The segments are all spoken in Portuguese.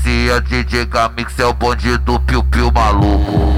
MC é DJ Gamix, é o bonde do piu-piu maluco.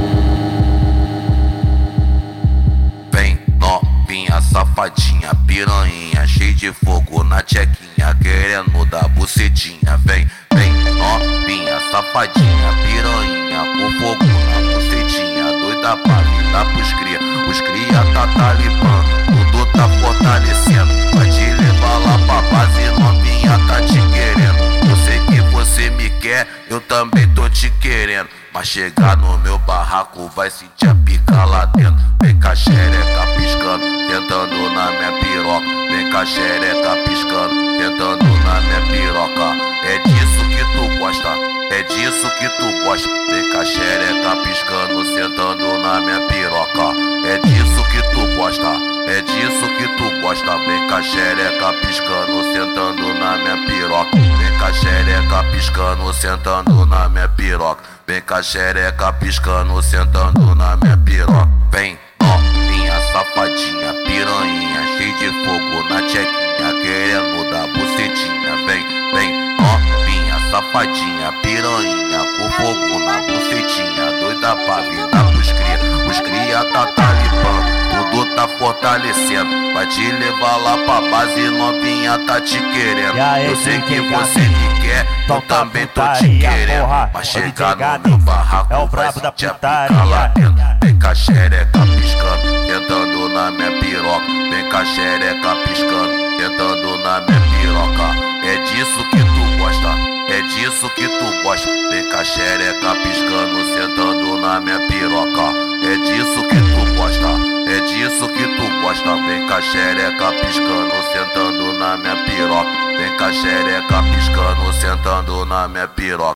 Vem novinha, safadinha, piranha, cheio de fogo na tchequinha, querendo dar bucetinha. Vem novinha, safadinha, piranha, com fogo na bucetinha, doida pra virar pros cria. Os cria tá talibando, tudo tá fortalecendo, vai te levar lá pra base, novinha tá te querendo. Eu sei que você me quer, eu também tô te querendo, mas chegar no meu barraco vai sentir a pica lá dentro. Vem com a xereca piscando, tentando na minha piroca. Vem com a xereca piscando, tentando na minha piroca. É disso que tu gosta, é disso que tu gosta. Vem com a xereca piscando, sentando na minha piroca. É disso que tu gosta, é disso que tu gosta. Vem com a xereca piscando, sentando na minha piroca. Vem com a xereca piscando, sentando na minha piroca. Vem com a xereca piscando, sentando na minha piroca. Vem novinha, safadinha, piranha, cheio de fogo na tchequinha, querendo dar bucetinha. Vem novinha, safadinha, piranha, com fogo na bucetinha, doida pra virar pros cria. Os cria tá talibando, tudo tá fortalecendo, vai te levar lá pra base, novinha tá te querendo. Eu sei que você me quer, eu também tô te querendo, mas chegar no meu barraco vai sentir a pica lá dentro. Vem com a xereca piscando, tentando na minha piroca. Vem com a xereca piscando, tentando na minha piroca. É disso que tu gosta, é disso que tu gosta. Vem com a xereca piscando, sentando na minha piroca. É disso que tu gosta, é disso que tu gosta. Vem com a xereca piscando, sentando na minha piroca. Vem com a xereca piscando, sentando na minha piroca.